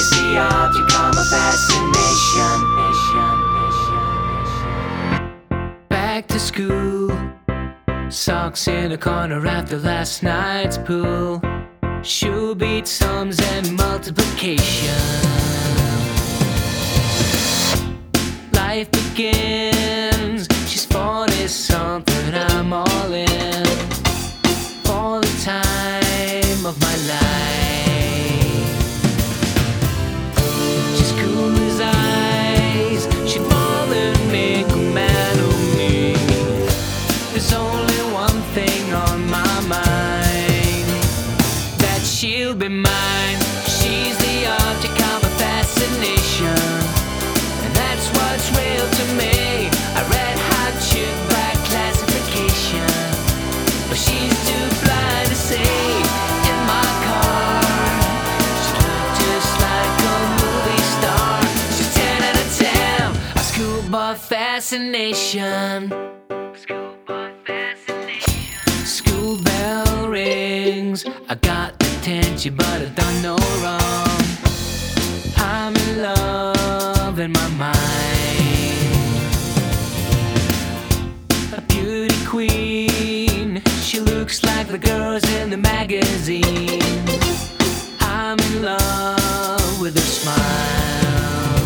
She's the object of my fascination. Back to school, socks in a corner after last night's pool. She'll beat sums and multiplication. Life begins, she's 40-something, I'm all in for the time of my life. She's cool as ice, she'd fall and make a man of me. There's only one thing on my mind, that she'll be mine. She's the object of my fascination, and that's what's real to me. A red-hot chick by classification, but she's too blind to see. In my car, she looked just like a movie star. She's 10 out of 10, a schoolboy fascination. School bell rings, I got attention but I done no wrong. I'm in love in my mind. A beauty queen, she looks like the girls in the magazine. I'm in love with her smile.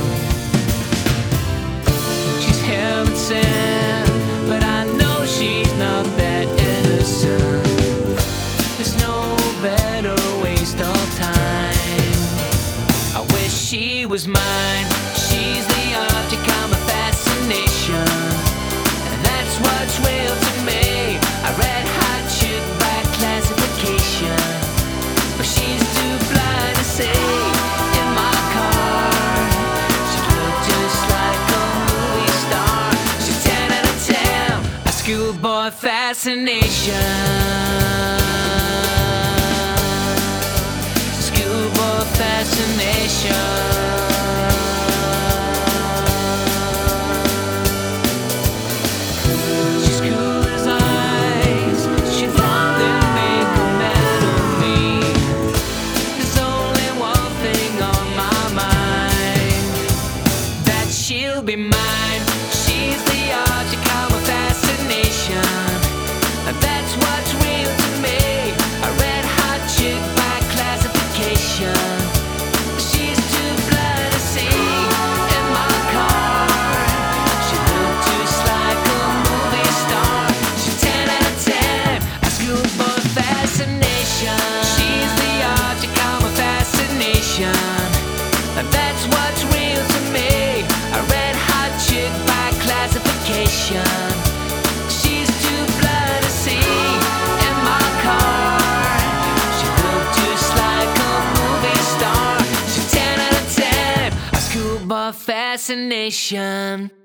She's heaven sent, but I know she's not that innocent. There's no better waste of time. I wish she was mine. She's the object of my fascination, and that's what's real to me. A red-hot chick by classification, but she's too blind to see. In my car, she looked just like a movie star. She's 10 out of 10, a schoolboy fascination. Schoolboy fascination. She's cool as ice, she'd fall and make a man of me. There's only one thing on my mind, that she'll be mine. She's the object of my fascination, and that's what's real to me. A red-hot chick by classification, she's too blind to see. In my car, she looked just like a movie star. She's 10 out of 10, a schoolboy fascination. She's the object of my fascination, and that's what's real to me. A red-hot chick by classification, she's too blind to see. In my car, she looked just like a movie star. She's 10 out of 10, a schoolboy fascination.